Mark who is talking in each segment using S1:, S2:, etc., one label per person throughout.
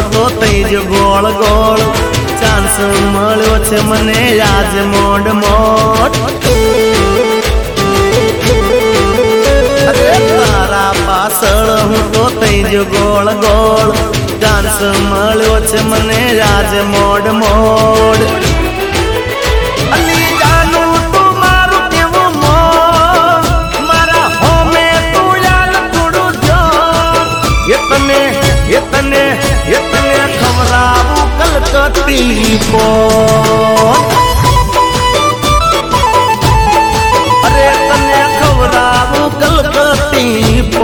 S1: હું તો તઈ જ ગોળ ગોળ ચાન્સ મળ્યો છે મને આજ મોડ મોડ તારા પાછળ હું તો તઈ જ ગોળ ગોળ ચાન્સ મળ્યો છે મને આજ મોડ મોડ इतने खबराबू कलकत्ती को अरे तने खबराबू कलकत्ती को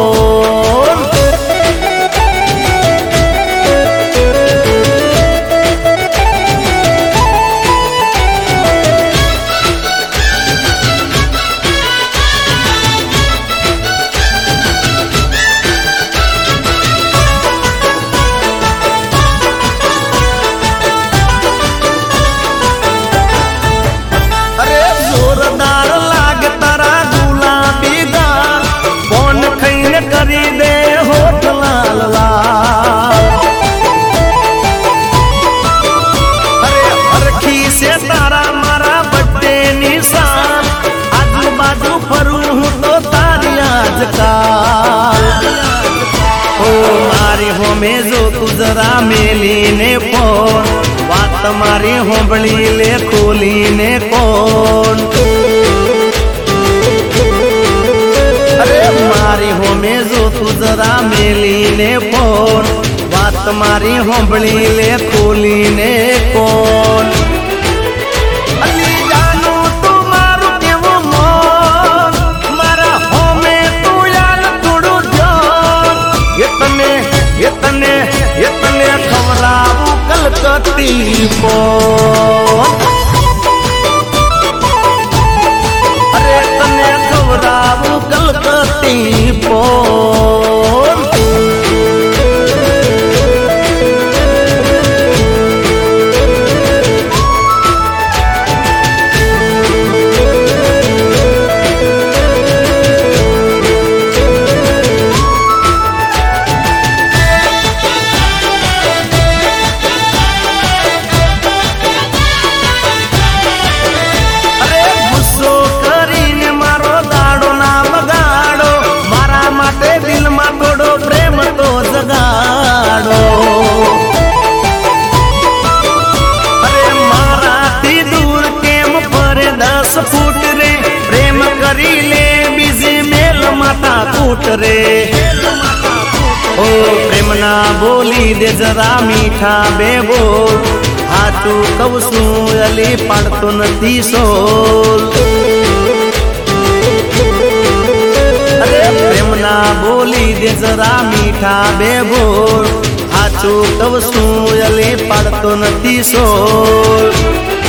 S1: में जो तू जरा मेली ने फोन बात तुम्हारी होबड़ी ले खोली ने कौन अरे मारी हो में जो तू जरा मेली ने फोन बात तुम्हारी होबड़ी ले खोली ने कौन इतने खबराबू कलकत्ती को अरे तने खबराबू कलकत्ती को रे ओ प्रेम ना बोली दे जरा मीठा बेबो हाथू कवसू अली पड़तो नथी सोल अरे प्रेम ना बोली दे जरा मीठा बेबो हाथू कवसू अली पड़तो नथी सोल